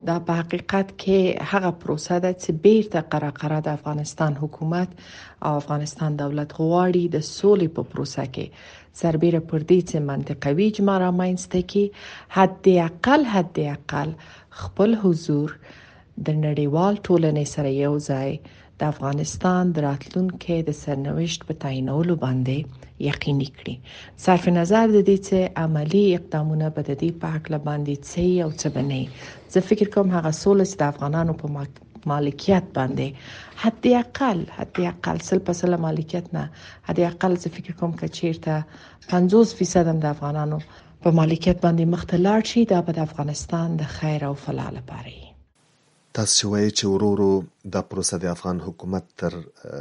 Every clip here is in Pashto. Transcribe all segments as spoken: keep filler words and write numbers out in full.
دا په حقیقت کې هغه پروسه ده چې بیرته قرقره د افغانستان حکومت او افغانستان دولت غواړي د سولې په پروسه کې سربېره پر دې چې منطقوي اجماع رامنځته کړي، حد اقل حد اقل خپل حضور د نړیوال ټولنې سره یو ځای د افغانستان د راتلونکي د سرنوشت په تعیینولو باندې یقیني کړي. صرف نظر د دې چې عملی اقدامونه به د دې په حق باندې څه او څه بنئ، زه فکر کوم هغه سولې چې د افغانانو په مالکیت باندې حد اقل حد اقل سل په سل مالکیت نه، حد اقل زه فکر کوم چې چیرته پنځوس فیصد هم د افغانانو په مالکیت باندې مختلط شي، دا به د افغانستان د خیر او فلاح لپاره وي. تاسو وایي چې ورورو دا پروسه د افغان حکومت تر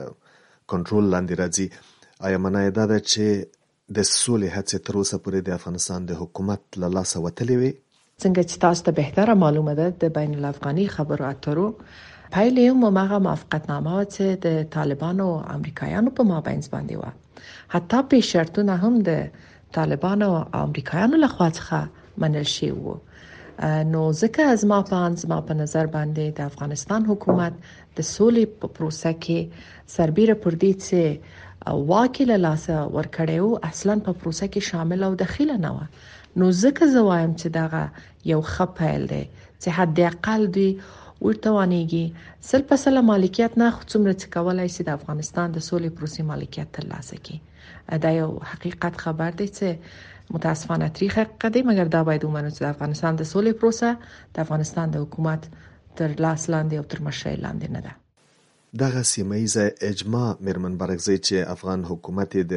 کنټرول لاندې راځي. آیا معنی دا ده چې د سولې هڅې تر اوسه پورې د افغانستان د حکومت له لاسه وتلې وي؟ څنګه چې تاسو ته بهتره معلومه ده، د بین الافغاني خبرو اترو پایلې هم هغه موافقتنامه چې د طالبانو او امریکایانو په مابین باندې و، حتی په شرطونه هم د طالبانو او امریکایانو لخوا څخه منل شوی وو. نو ځکه از ما په زما په نظر باندې د افغانستان حکومت د سولې په پروسه کې سربېره پر دې چې واکیل لاسه ورکړیو اصلا په پروسه کې شامل او داخله نه و. نو ځکه زه وایم چې دا یو ښه پیل دی چې حد اقل دی ورته وانیږي سل په سل مالکیت نه خو څومره چې کولای شي د افغانستان د سولې پروسې مالکیت ترلاسه کړي. دا یو حقیقت خبر دی چې متاسفانه تاریخ حقیقت دی، مګر دا باید ومنو چې د افغانستان د سولې پروسه د افغانستان د حکومت تر لاس لاندې او تر مشرۍ لاندې نه ده. دغه سیمه‌ایزه اجماع میرمن برګزی چې افغان حکومت د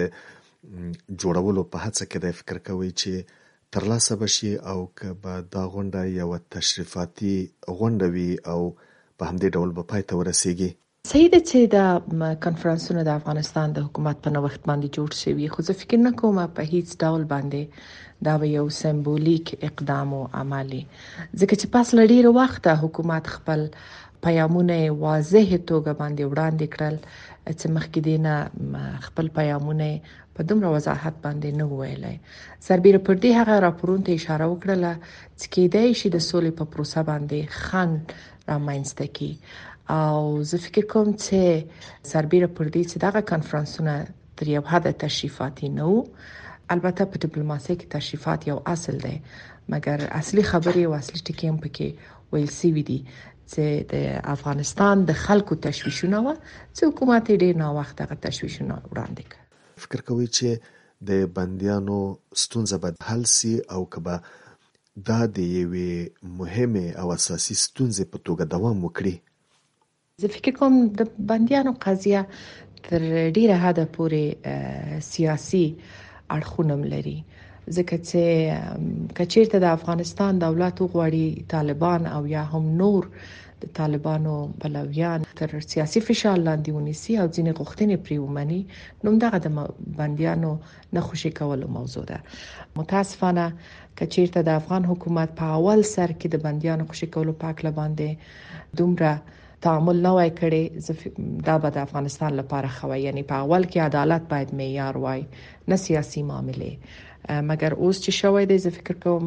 جوړولو په هڅه کې د فکر کوي چې ترلاسه بشي او که به دا غونډه یو تشریفاتي غونډه وي او په همدې ډول به پای ته ورسیږي. صحیح ده چې دا کنفرانسونه د افغانستان د حکومت په نوښت باندې جوړ شوي، خو زه فکر نه کوم په هیڅ ډول باندې دا به یو سمبولیک اقدام او عملی، ځکه چې پس له ډېر وخت حکومت خپل پیغامونه واضح توګه باندې وړاندې کړل چې مخکې دینه خپل پیغامونه په دومره وضاحت باندې نه ویلای. سربېره پر دې هغه راپورونو ته اشاره وکړه چې کېدای شي د سولې په پروسه باندې خنډ رامنځته کړي، او زه فکر کوم چې سربېره پر دې چې دغه کنفرانسونه تر یو حد تشریفاتي نه وو، البته په ډیپلوماسي کې تشریفات یو اصل دی، مګر اصلي خبرې او اصلي ټکي هم پکې ویل سوي دي چې د افغانستان د خلکو تشویشونه و چې حکومت ډېر نه وخت هغه تشویشونه وړاندې کړ. فکر کوي چې د بندیانو ستونزه به حل سي او کبه دا د یوې مهمه او اساسي ستونزې په توګه دوام وکړي؟ زه فکر کوم د بندیانو قضیه تر ډیره حده پورې سیاسي اړخونه لري، ځکه چې کچیرته د افغانستان دولت غواړي طالبان او یا هم نور د طالبانو بلویان تر سیاسي فشار لاندې ونیسي او ځینې غوښتنې پرې ومني، نو دغه د بندیانو نه خوشي کولو موضوع ده. متاسفانه کچیرته د افغان حکومت په اول سر کې د بندیانو خوشي کولو په اړه باندې دومره تعامل نه وای کړی، دا به د افغانستان لپاره خوي، یعنی په اول کې عدالت باید معیار وای نه سیاسي معاملې. مګر اوس چې شوی دی زه فکر کوم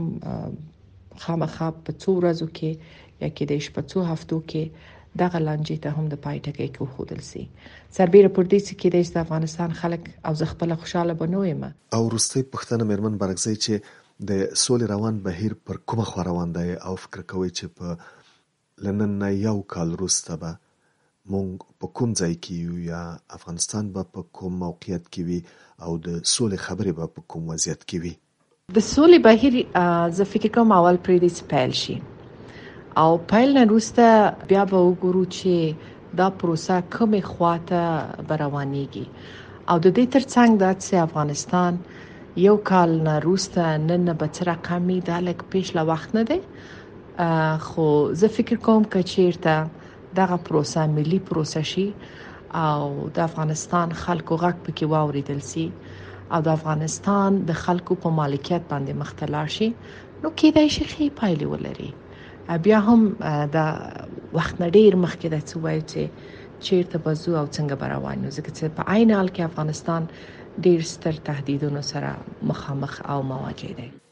خامخا په څو ورځو کې یا کې د شپږ څو هفتو کې دغه لانجې ته هم د پای ټکی کېښودل سي. سربېره پر دې چې کې د افغانستان خلک او زه خپل خوشاله بنوم. او وروستۍ پوښتنه میرمن برګزی چې د سولې روان بهیر پر کومه خوا روان دی او فکر کوي چې په لنن یو کال وروسته به مونږ په کوم ځای کې یو یا افغانستان به په کوم موقعیت کې وي او د سولې خبرې به په کوم وضعیت کې وي؟ د سولې بهیر زه فکر کوم اول پرې دې پیل شي او پیل نه وروسته بیا به وګورو چې دا پروسه کومه خواته روانېږي، او د دې ترڅنګ دا چې افغانستان یو کال نه وروسته نن به څه رقمي دا لک پیش لا وخت نه دی، خو زه فکر کوم چې چیرته دغه پروسه ملي پروسه شي او د افغانستان خلکو غږ پکې واوریدل شي او د افغانستان د خلکو په مالکیت باندې مختلف شي، نو کېدای شي ښې پایلې ولري. بیا هم دا وخت نه ډېر مخکې ده چې وایي چې چیرته به ځو او څنګه به روان یو، ځکه چې په عین حال کې افغانستان ډېر ستر تهدیدونو سره مخامخ او مواجه دی.